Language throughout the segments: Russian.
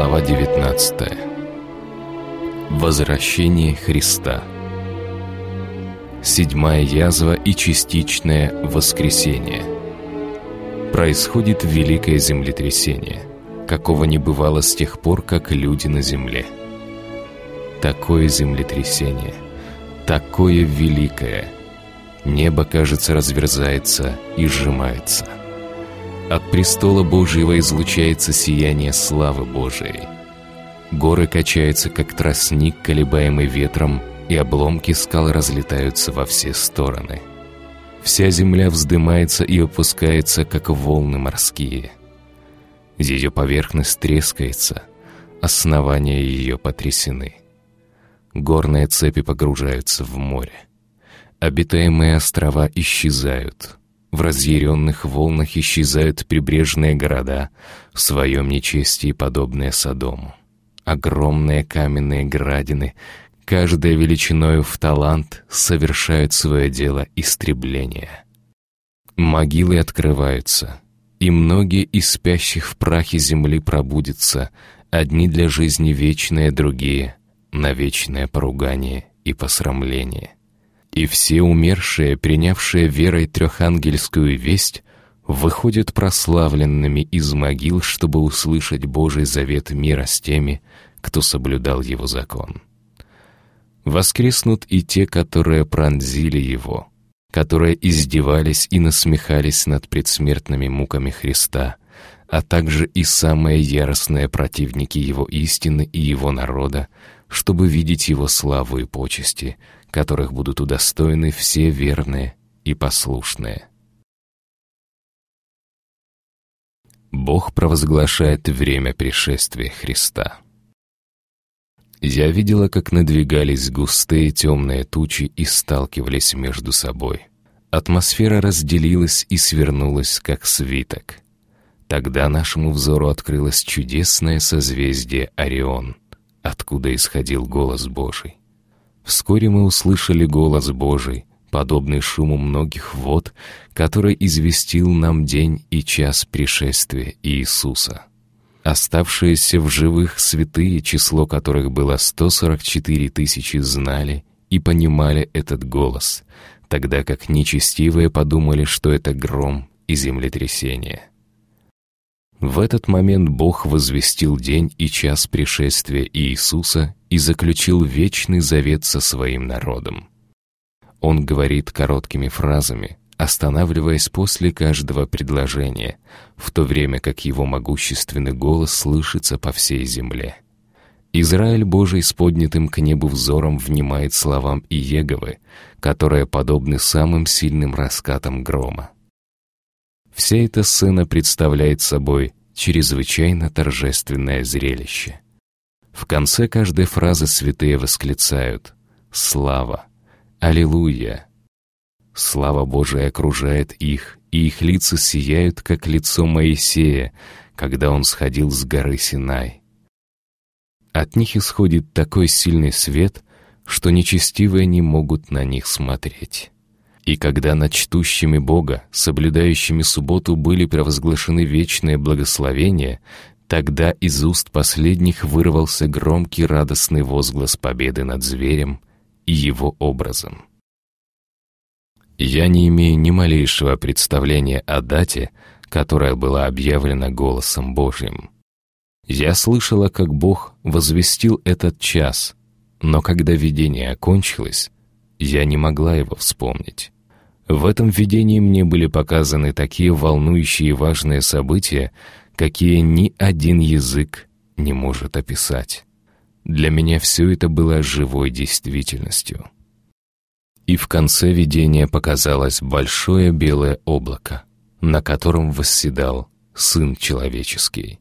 Глава 19. Возвращение Христа. Седьмая язва и частичное воскресение. Происходит великое землетрясение, какого не бывало с тех пор, как люди на земле. Такое землетрясение, такое великое. Небо, кажется, разверзается и сжимается. От престола Божьего излучается сияние славы Божией. Горы качаются, как тростник, колебаемый ветром, и обломки скал разлетаются во все стороны. Вся земля вздымается и опускается, как волны морские. Ее поверхность трескается, основания ее потрясены. Горные цепи погружаются в море. Обитаемые острова исчезают. В разъяренных волнах исчезают прибрежные города, в своем нечестии подобные Содому. Огромные каменные градины, каждая величиною в талант, совершают свое дело истребления. Могилы открываются, и многие из спящих в прахе земли пробудятся, одни для жизни вечные, другие — на вечное поругание и посрамление. И все умершие, принявшие верой трехангельскую весть, выходят прославленными из могил, чтобы услышать Божий завет мира с теми, кто соблюдал его закон. Воскреснут и те, которые пронзили его, которые издевались и насмехались над предсмертными муками Христа, а также и самые яростные противники его истины и его народа, чтобы видеть его славу и почести, которых будут удостоены все верные и послушные. Бог провозглашает время пришествия Христа. Я видела, как надвигались густые темные тучи и сталкивались между собой. Атмосфера разделилась и свернулась, как свиток. Тогда нашему взору открылось чудесное созвездие Орион, откуда исходил голос Божий. Вскоре мы услышали голос Божий, подобный шуму многих вод, который известил нам день и час пришествия Иисуса. Оставшиеся в живых святые, число которых было 144 тысячи, знали и понимали этот голос, тогда как нечестивые подумали, что это гром и землетрясение. В этот момент Бог возвестил день и час пришествия Иисуса и заключил вечный завет со своим народом. Он говорит короткими фразами, останавливаясь после каждого предложения, в то время как его могущественный голос слышится по всей земле. Израиль Божий с поднятым к небу взором внимает словам Иеговы, которые подобны самым сильным раскатам грома. Вся эта сцена представляет собой чрезвычайно торжественное зрелище. В конце каждой фразы святые восклицают «Слава! Аллилуйя!». Слава Божия окружает их, и их лица сияют, как лицо Моисея, когда он сходил с горы Синай. От них исходит такой сильный свет, что нечестивые не могут на них смотреть. И когда над чтущими Бога, соблюдающими субботу, были провозглашены вечные благословения, тогда из уст последних вырвался громкий радостный возглас победы над зверем и его образом. Я не имею ни малейшего представления о дате, которая была объявлена голосом Божьим. Я слышала, как Бог возвестил этот час, но когда видение окончилось, я не могла его вспомнить. В этом видении мне были показаны такие волнующие и важные события, какие ни один язык не может описать. Для меня все это было живой действительностью. И в конце видения показалось большое белое облако, на котором восседал Сын Человеческий.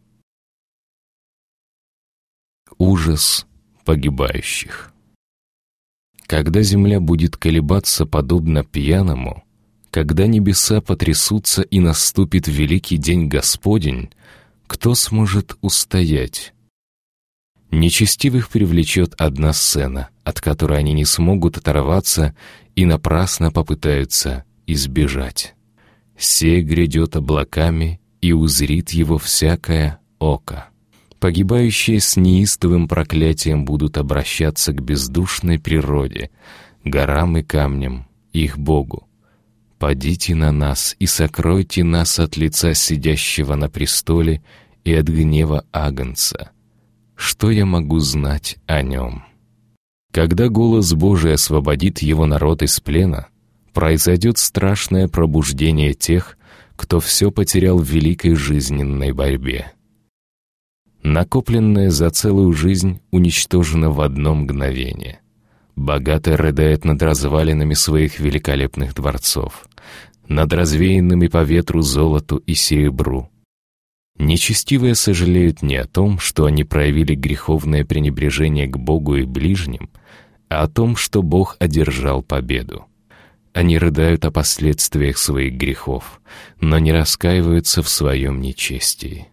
Ужас погибающих. Когда земля будет колебаться подобно пьяному, когда небеса потрясутся и наступит великий день Господень, кто сможет устоять? Нечестивых привлечет одна сцена, от которой они не смогут оторваться и напрасно попытаются избежать. «Сей грядет облаками, и узрит его всякое око». Погибающие с неистовым проклятием будут обращаться к бездушной природе, горам и камням, их Богу. «Падите на нас и сокройте нас от лица сидящего на престоле и от гнева Агнца. Что я могу знать о нем?» Когда голос Божий освободит его народ из плена, произойдет страшное пробуждение тех, кто все потерял в великой жизненной борьбе. Накопленное за целую жизнь уничтожено в одно мгновение. Богатый рыдает над развалинами своих великолепных дворцов, над развеянными по ветру золоту и серебру. Нечестивые сожалеют не о том, что они проявили греховное пренебрежение к Богу и ближним, а о том, что Бог одержал победу. Они рыдают о последствиях своих грехов, но не раскаиваются в своем нечестии.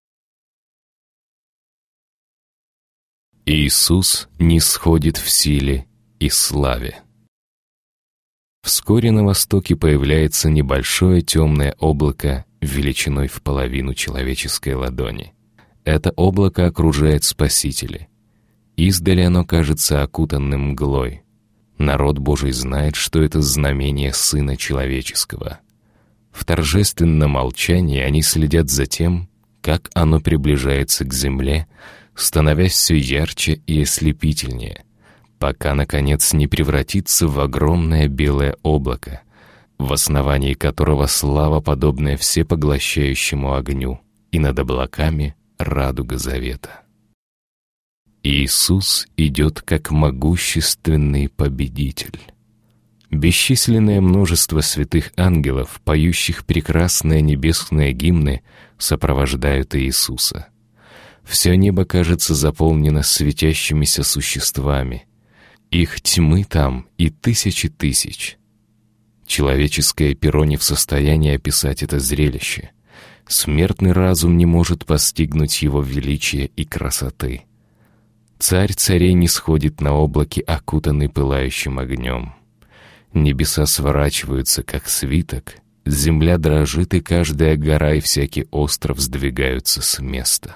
Иисус нисходит в силе и славе. Вскоре на востоке появляется небольшое темное облако величиной в половину человеческой ладони. Это облако окружает Спасителя. Издали оно кажется окутанным мглой. Народ Божий знает, что это знамение Сына Человеческого. В торжественном молчании они следят за тем, как оно приближается к земле, становясь все ярче и ослепительнее, пока, наконец, не превратится в огромное белое облако, в основании которого слава, подобная всепоглощающему огню, и над облаками радуга завета. Иисус идет как могущественный победитель. Бесчисленное множество святых ангелов, поющих прекрасные небесные гимны, сопровождают Иисуса. Все небо кажется заполнено светящимися существами. Их тьмы там и тысячи тысяч. Человеческое перо не в состоянии описать это зрелище. Смертный разум не может постигнуть его величия и красоты. Царь царей нисходит на облаке, окутанный пылающим огнем. Небеса сворачиваются, как свиток, земля дрожит, и каждая гора и всякий остров сдвигаются с места.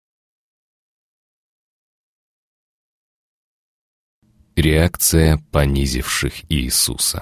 Реакция понизивших Иисуса.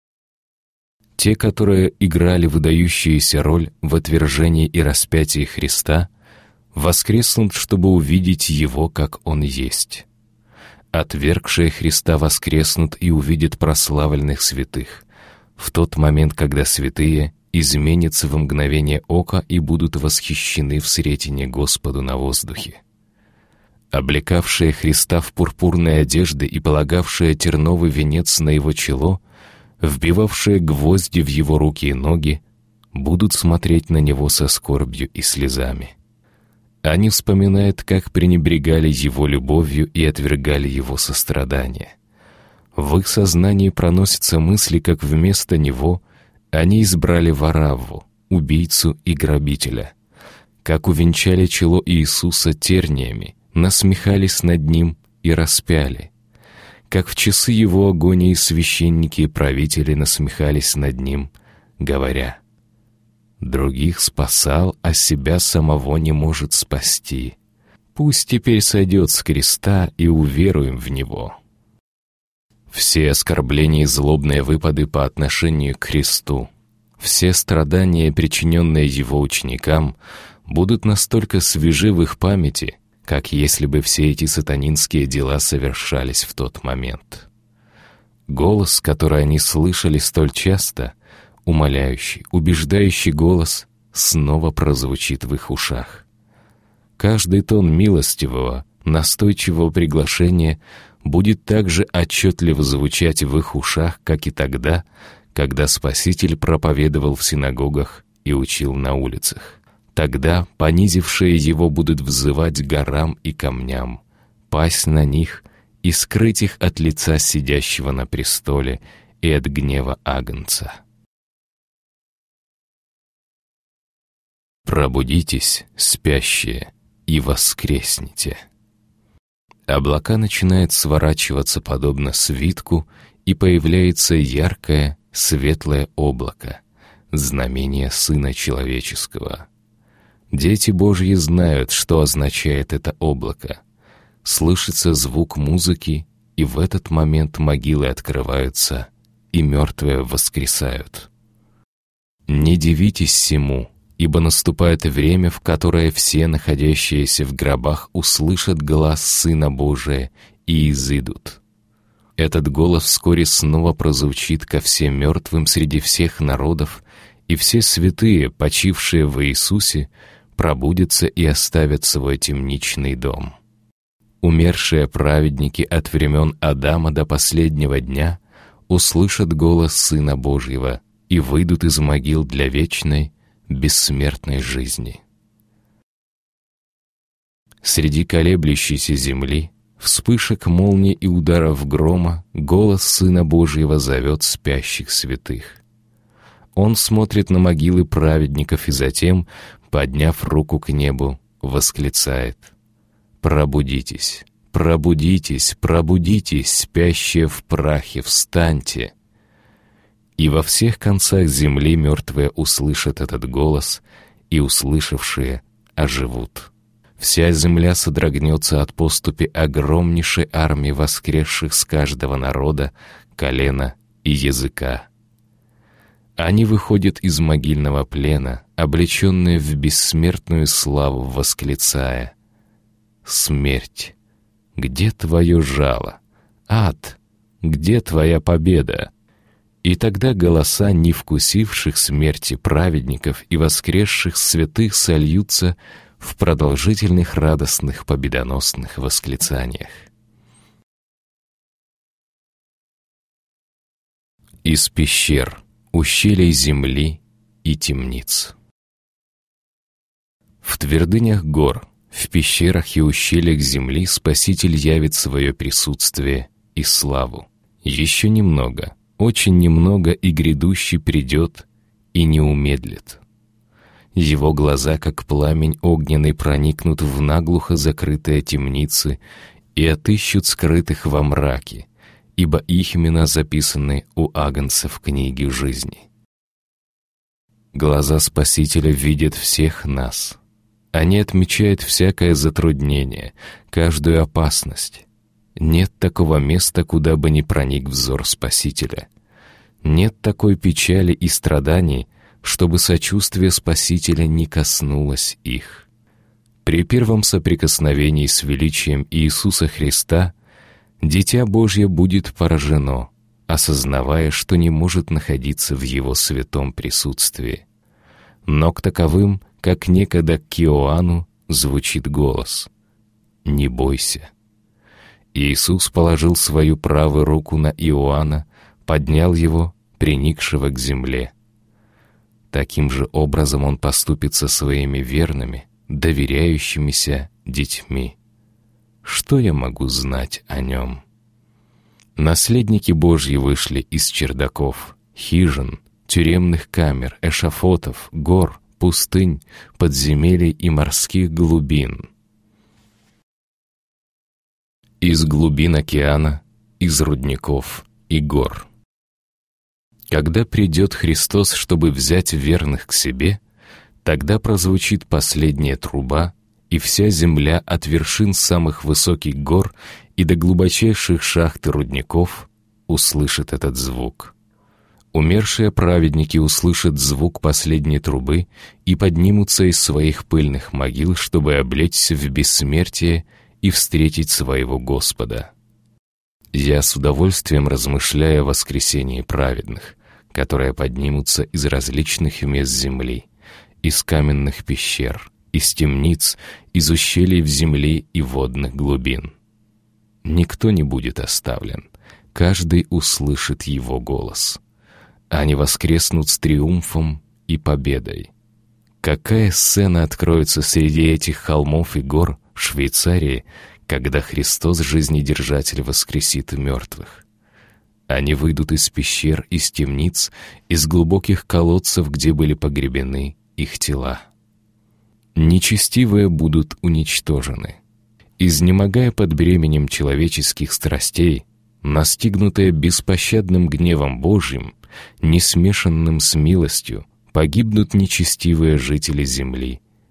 Те, которые играли выдающуюся роль в отвержении и распятии Христа, воскреснут, чтобы увидеть Его, как Он есть. Отвергшие Христа воскреснут и увидят прославленных святых, в тот момент, когда святые изменятся в мгновение ока и будут восхищены в сретенье Господу на воздухе. Облекавшие Христа в пурпурные одежды и полагавшие терновый венец на Его чело, вбивавшие гвозди в Его руки и ноги, будут смотреть на Него со скорбью и слезами. Они вспоминают, как пренебрегали Его любовью и отвергали Его сострадание. В их сознании проносятся мысли, как вместо Него они избрали Варавву, убийцу и грабителя, как увенчали чело Иисуса терниями, насмехались над Ним и распяли, как в часы Его агонии священники и правители насмехались над Ним, говоря: «Других спасал, а себя самого не может спасти. Пусть теперь сойдет с креста, и уверуем в Него». Все оскорбления и злобные выпады по отношению к Христу, все страдания, причиненные Его ученикам, будут настолько свежи в их памяти, как если бы все эти сатанинские дела совершались в тот момент. Голос, который они слышали столь часто, умоляющий, убеждающий голос, снова прозвучит в их ушах. Каждый тон милостивого, настойчивого приглашения будет так же отчетливо звучать в их ушах, как и тогда, когда Спаситель проповедовал в синагогах и учил на улицах. Тогда понизившие Его будут взывать горам и камням, пасть на них и скрыть их от лица сидящего на престоле и от гнева Агнца. Пробудитесь, спящие, и воскресните. Облака начинают сворачиваться подобно свитку, и появляется яркое, светлое облако, знамение Сына Человеческого. Дети Божьи знают, что означает это облако. Слышится звук музыки, и в этот момент могилы открываются, и мертвые воскресают. Не дивитесь сему, ибо наступает время, в которое все, находящиеся в гробах, услышат глас Сына Божия и изыдут. Этот голос вскоре снова прозвучит ко всем мертвым среди всех народов, и все святые, почившие в Иисусе, пробудятся и оставят свой темничный дом. Умершие праведники от времен Адама до последнего дня услышат голос Сына Божьего и выйдут из могил для вечной, бессмертной жизни. Среди колеблющейся земли, вспышек молний и ударов грома, голос Сына Божьего зовет спящих святых. Он смотрит на могилы праведников и затем, подняв руку к небу, восклицает: «Пробудитесь, пробудитесь, пробудитесь, спящие в прахе, встаньте!» И во всех концах земли мертвые услышат этот голос, и услышавшие оживут. Вся земля содрогнется от поступи огромнейшей армии воскресших с каждого народа, колена и языка. Они выходят из могильного плена, облеченные в бессмертную славу, восклицая: «Смерть, где твое жало? Ад, где твоя победа?» И тогда голоса не вкусивших смерти праведников и воскресших святых сольются в продолжительных радостных победоносных восклицаниях. Из пещер, ущелий земли и темниц. В твердынях гор, в пещерах и ущельях земли Спаситель явит свое присутствие и славу. Еще немного, очень немного, и грядущий придет и не умедлит. Его глаза, как пламень огненный, проникнут в наглухо закрытые темницы и отыщут скрытых во мраке, ибо их имена записаны у Агнца в книге жизни. Глаза Спасителя видят всех нас. Они отмечают всякое затруднение, каждую опасность. Нет такого места, куда бы не проник взор Спасителя. Нет такой печали и страданий, чтобы сочувствие Спасителя не коснулось их. При первом соприкосновении с величием Иисуса Христа Дитя Божье будет поражено, осознавая, что не может находиться в Его святом присутствии. Но к таковым, как некогда к Иоанну, звучит голос: «Не бойся». Иисус положил свою правую руку на Иоанна, поднял его, приникшего к земле. Таким же образом Он поступит со своими верными, доверяющимися детьми. Что я могу знать о Нем? Наследники Божьи вышли из чердаков, хижин, тюремных камер, эшафотов, гор, пустынь, подземелий и морских глубин. Из глубин океана, из рудников и гор. Когда придет Христос, чтобы взять верных к себе, тогда прозвучит последняя труба, и вся земля от вершин самых высоких гор и до глубочайших шахт и рудников услышит этот звук. Умершие праведники услышат звук последней трубы и поднимутся из своих пыльных могил, чтобы облечься в бессмертие и встретить своего Господа. Я с удовольствием размышляю о воскресении праведных, которые поднимутся из различных мест земли, из каменных пещер, из темниц, из ущелий в земле и водных глубин. Никто не будет оставлен, каждый услышит его голос. Они воскреснут с триумфом и победой. Какая сцена откроется среди этих холмов и гор Швейцарии, когда Христос, жизнедержатель, воскресит мертвых? Они выйдут из пещер, из темниц, из глубоких колодцев, где были погребены их тела. Нечестивые будут уничтожены. Изнемогая под бременем человеческих страстей, настигнутые беспощадным гневом Божьим, не смешанным с милостью, погибнут нечестивые жители земли,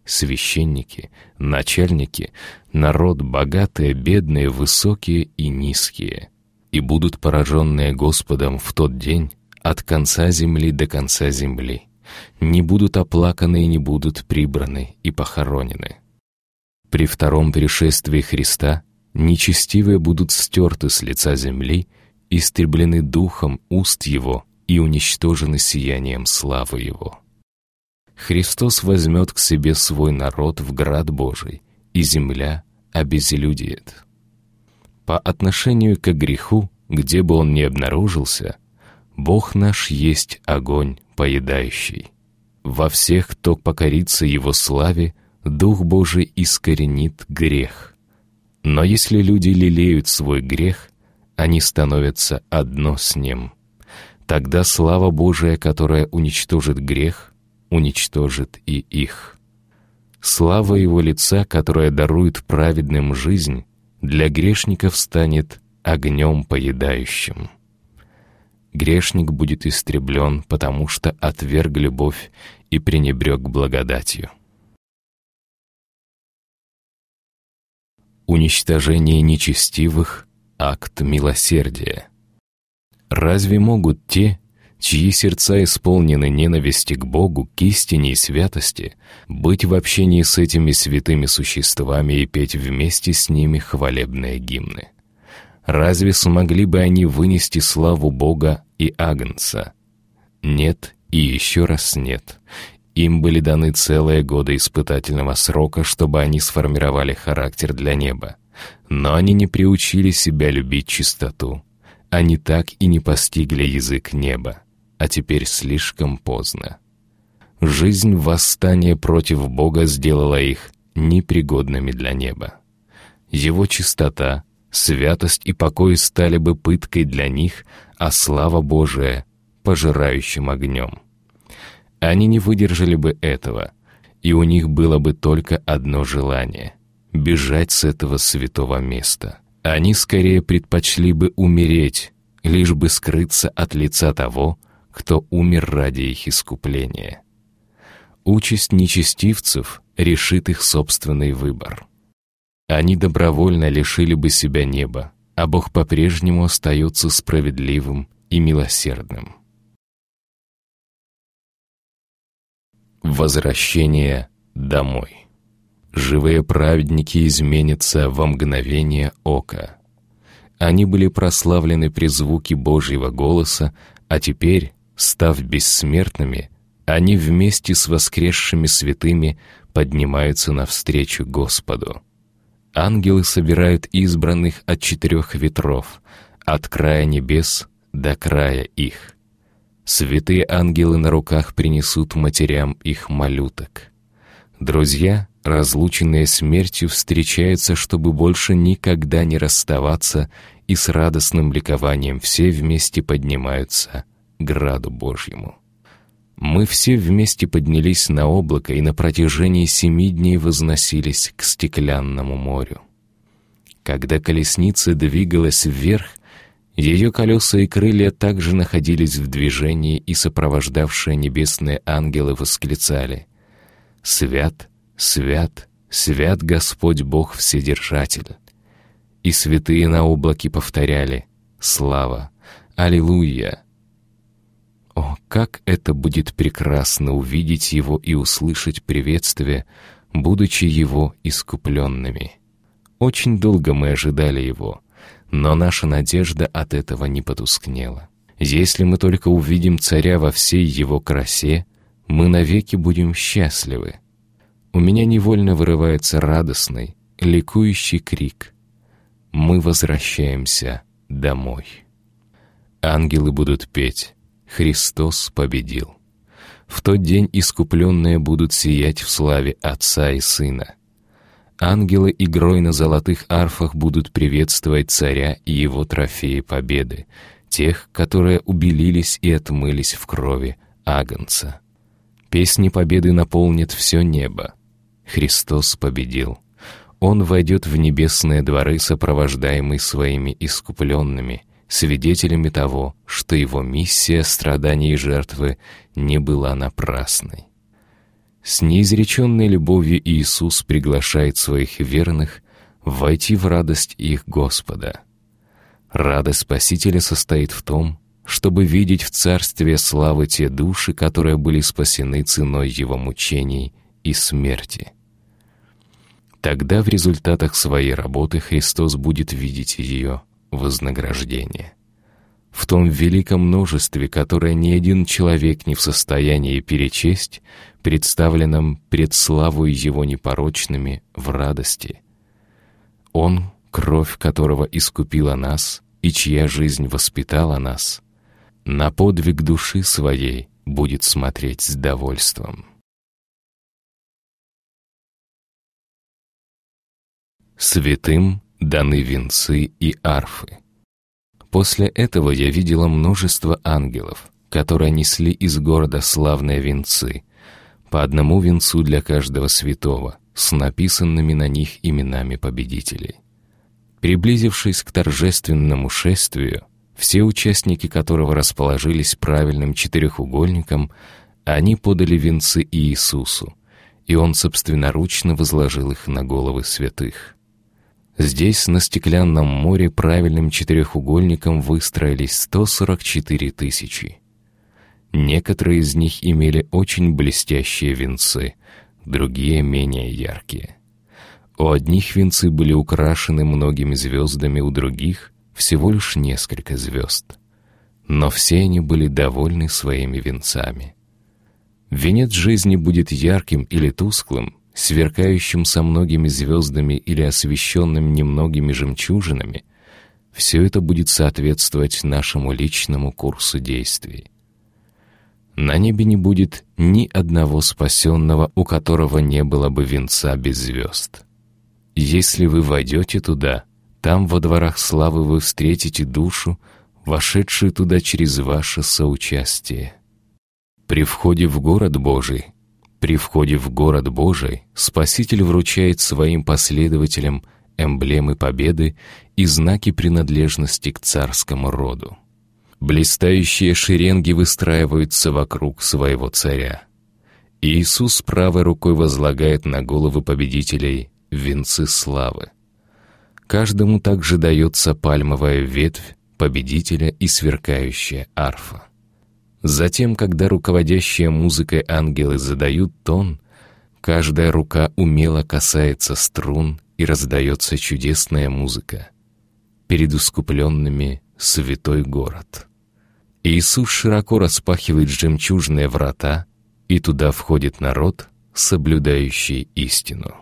священники, начальники, народ богатые, бедные, высокие и низкие, и будут пораженные Господом в тот день от конца земли до конца земли, не будут оплаканы и не будут прибраны и похоронены. При втором пришествии Христа нечестивые будут стерты с лица земли, истреблены духом уст Его и уничтожены сиянием славы Его. Христос возьмет к себе свой народ в град Божий, и земля обезлюдеет. По отношению к греху, где бы он ни обнаружился, Бог наш есть огонь поедающий. Во всех, кто покорится Его славе, Дух Божий искоренит грех. Но если люди лелеют свой грех, они становятся одно с Ним. Тогда слава Божия, которая уничтожит грех, уничтожит и их. Слава Его лица, которая дарует праведным жизнь, для грешников станет огнем поедающим. Грешник будет истреблен, потому что отверг любовь и пренебрег благодатью. Уничтожение нечестивых — акт милосердия. Разве могут те, чьи сердца исполнены ненависти к Богу, к истине и святости, быть в общении с этими святыми существами и петь вместе с ними хвалебные гимны? Разве смогли бы они вынести славу Бога и Агнца? Нет и еще раз нет. Им были даны целые годы испытательного срока, чтобы они сформировали характер для неба. Но они не приучили себя любить чистоту. Они так и не постигли язык неба. А теперь слишком поздно. Жизнь восстания против Бога сделала их непригодными для неба. Его чистота, святость и покой стали бы пыткой для них, а слава Божия — пожирающим огнем. Они не выдержали бы этого, и у них было бы только одно желание — бежать с этого святого места. Они скорее предпочли бы умереть, лишь бы скрыться от лица того, кто умер ради их искупления. Участь нечестивцев решит их собственный выбор. Они добровольно лишили бы себя неба, а Бог по-прежнему остается справедливым и милосердным. Возвращение домой. Живые праведники изменятся во мгновение ока. Они были прославлены при звуке Божьего голоса, а теперь, став бессмертными, они вместе с воскресшими святыми поднимаются навстречу Господу. Ангелы собирают избранных от 4 ветров, от края небес до края их. Святые ангелы на руках принесут матерям их малюток. Друзья, разлученные смертью, встречаются, чтобы больше никогда не расставаться, и с радостным ликованием все вместе поднимаются к граду Божьему. Мы все вместе поднялись на облако и на протяжении 7 дней возносились к стеклянному морю. Когда колесница двигалась вверх, ее колеса и крылья также находились в движении, и сопровождавшие небесные ангелы восклицали: «Свят, свят, свят Господь Бог Вседержатель!» И святые на облаке повторяли: «Слава! Аллилуйя!» О, как это будет прекрасно увидеть Его и услышать приветствие, будучи Его искупленными! Очень долго мы ожидали Его, но наша надежда от этого не потускнела. Если мы только увидим Царя во всей Его красе, мы навеки будем счастливы. У меня невольно вырывается радостный, ликующий крик: «Мы возвращаемся домой!» Ангелы будут петь: «Христос победил!» В тот день искупленные будут сиять в славе Отца и Сына. Ангелы игрой на золотых арфах будут приветствовать Царя и Его трофеи победы, тех, которые убелились и отмылись в крови Агнца. Песни победы наполнят все небо. Христос победил. Он войдет в небесные дворы, сопровождаемый своими искупленными, свидетелями того, что Его миссия страданий и жертвы не была напрасной. С неизреченной любовью Иисус приглашает своих верных войти в радость их Господа. Радость Спасителя состоит в том, чтобы видеть в Царстве славы те души, которые были спасены ценой Его мучений и смерти. Тогда в результатах своей работы Христос будет видеть ее вознаграждение. В том великом множестве, которое ни один человек не в состоянии перечесть, представленном пред славою Его непорочными в радости. Он, кровь которого искупила нас, и чья жизнь воспитала нас, на подвиг души своей будет смотреть с довольством. Святым даны венцы и арфы. После этого я видела множество ангелов, которые несли из города славные венцы, по одному венцу для каждого святого, с написанными на них именами победителей. Приблизившись к торжественному шествию, все участники которого расположились правильным четырехугольником, они подали венцы Иисусу, и Он собственноручно возложил их на головы святых. Здесь, на стеклянном море, правильным четырехугольником выстроились 144 тысячи. Некоторые из них имели очень блестящие венцы, другие — менее яркие. У одних венцы были украшены многими звездами, у других — всего лишь несколько звезд. Но все они были довольны своими венцами. Венец жизни будет ярким или тусклым, сверкающим со многими звездами или освещенным немногими жемчужинами. Все это будет соответствовать нашему личному курсу действий. На небе не будет ни одного спасенного, у которого не было бы венца без звезд. Если вы войдете туда, там во дворах славы вы встретите душу, вошедшую туда через ваше соучастие. При входе в город Божий Спаситель вручает своим последователям эмблемы победы и знаки принадлежности к царскому роду. Блистающие шеренги выстраиваются вокруг своего царя. Иисус правой рукой возлагает на головы победителей венцы славы. Каждому также дается пальмовая ветвь победителя и сверкающая арфа. Затем, когда руководящие музыкой ангелы задают тон, каждая рука умело касается струн, и раздается чудесная музыка. Перед искупленными святой город. Иисус широко распахивает жемчужные врата, и туда входит народ, соблюдающий истину.